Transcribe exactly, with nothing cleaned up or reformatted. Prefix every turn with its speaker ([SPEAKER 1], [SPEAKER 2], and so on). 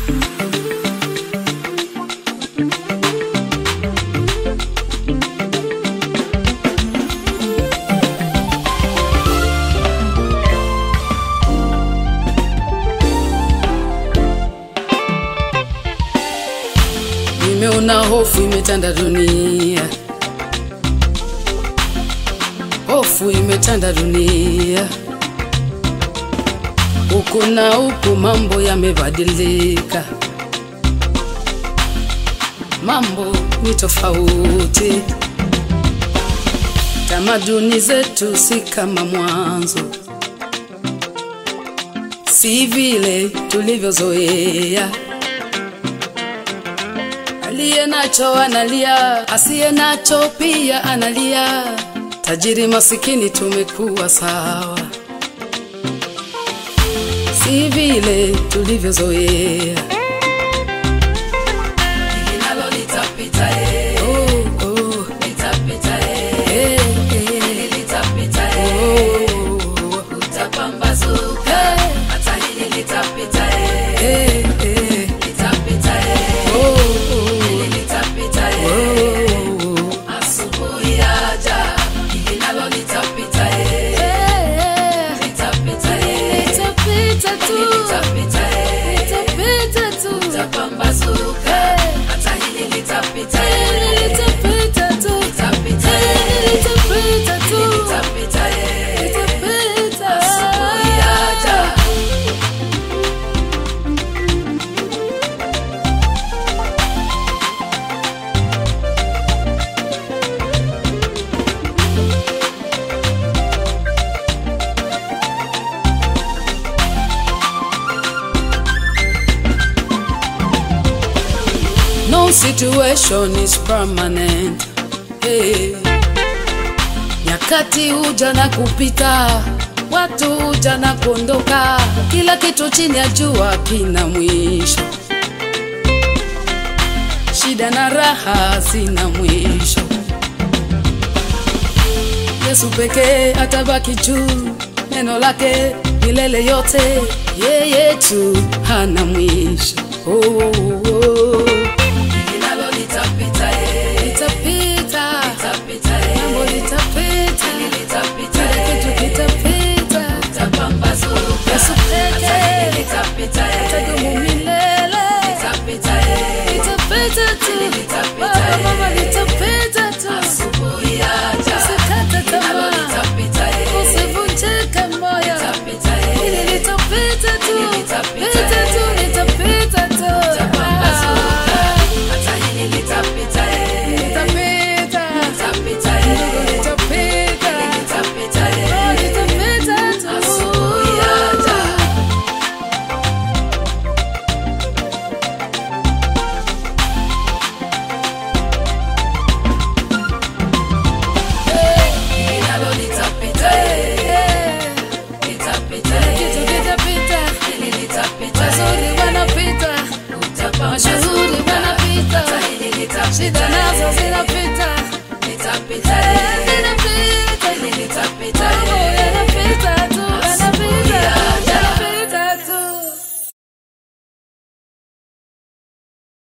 [SPEAKER 1] Nimeona hofu imetanda dunia, hofu imetanda dunia. Huku na huku mambo yamebadilika, mambo ni tofauti. Tamaduni zetu si kama mwanzo, si vile tulivyozoea. Aliye nacho analia, asiye nacho pia analia. Tajiri masikini tumekuwa sawa, si vile tulivyozoea.
[SPEAKER 2] Linalo litapita eh,
[SPEAKER 1] Oh, oh,
[SPEAKER 2] litapita eh,
[SPEAKER 1] eh, eh,
[SPEAKER 2] litapita eh,
[SPEAKER 1] oh,
[SPEAKER 2] utapambazuka. Hata hili litapita eh,
[SPEAKER 1] eh, eh,
[SPEAKER 2] litapita eh,
[SPEAKER 1] oh, oh,
[SPEAKER 2] hili litapita eh,
[SPEAKER 1] oh,
[SPEAKER 2] asubuhi yaja. Linalo litapita eh,
[SPEAKER 1] eh,
[SPEAKER 2] litapita eh,
[SPEAKER 1] litapita tu,
[SPEAKER 2] litapita eh,
[SPEAKER 1] litapita tu,
[SPEAKER 2] utapambazuka. Hata hili litapita eh,
[SPEAKER 1] litapita tu,
[SPEAKER 2] litapita eh,
[SPEAKER 1] litapita tu,
[SPEAKER 2] litapita eh,
[SPEAKER 1] litapita.
[SPEAKER 2] asubuhi yaja.
[SPEAKER 1] No situation is permanent. Hey. Nyakati huja na kupita, watu huja na kuondoka. Kila kitu chini ya jua kina mwisho. Shida na raha zina mwisho. Yesu pekee atabaki juu, neno lake milele yote. Yeye tu hana mwisho. Oh, oh, oh.